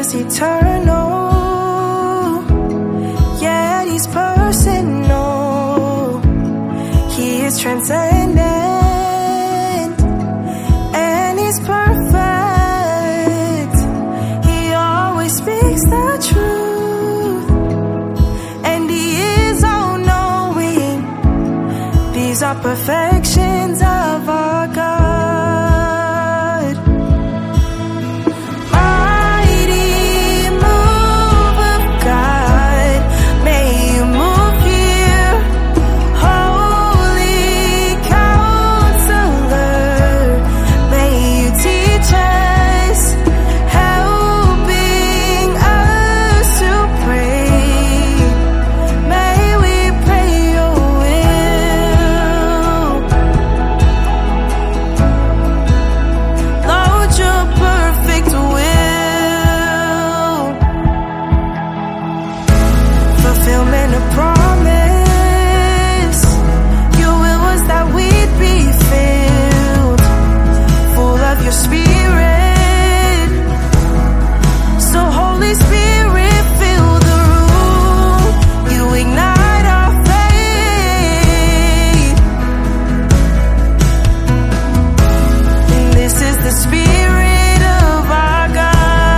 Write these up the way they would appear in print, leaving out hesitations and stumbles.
is eternal, yet He's personal. He is transcendent, and He's perfect. He always speaks the truth, and He is all-knowing. These are perfections of our God. Fulfillment of promise, Your will was that we'd be filled, full of Your Spirit. So Holy Spirit, fill the room. You ignite our faith. And this is the Spirit of our God.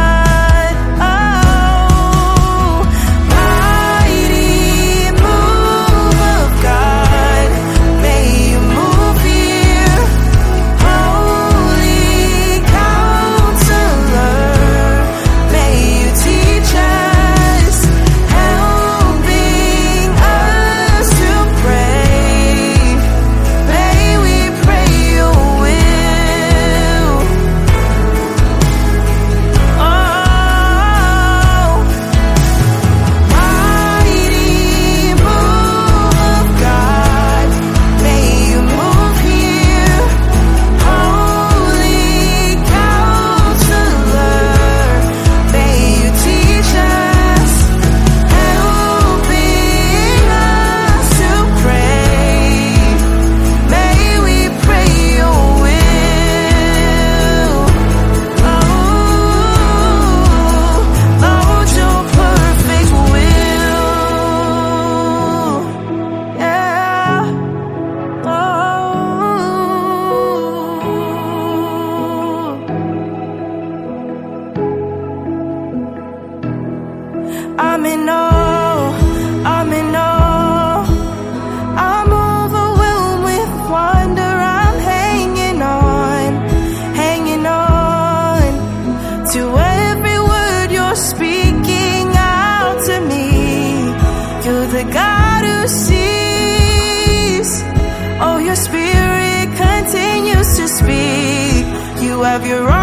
I'm in awe, I'm in awe. I'm overwhelmed with wonder. I'm hanging on to every word You're speaking out to me. You're the God who sees. Oh, Your Spirit continues to speak. You have Your own